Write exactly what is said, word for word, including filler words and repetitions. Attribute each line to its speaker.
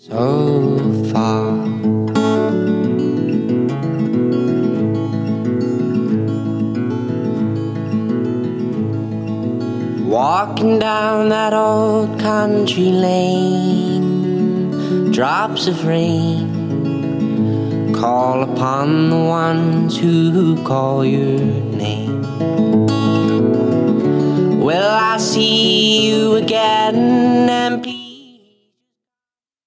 Speaker 1: so far. Walking down that old country lane, drops of rain call upon the ones who call your name.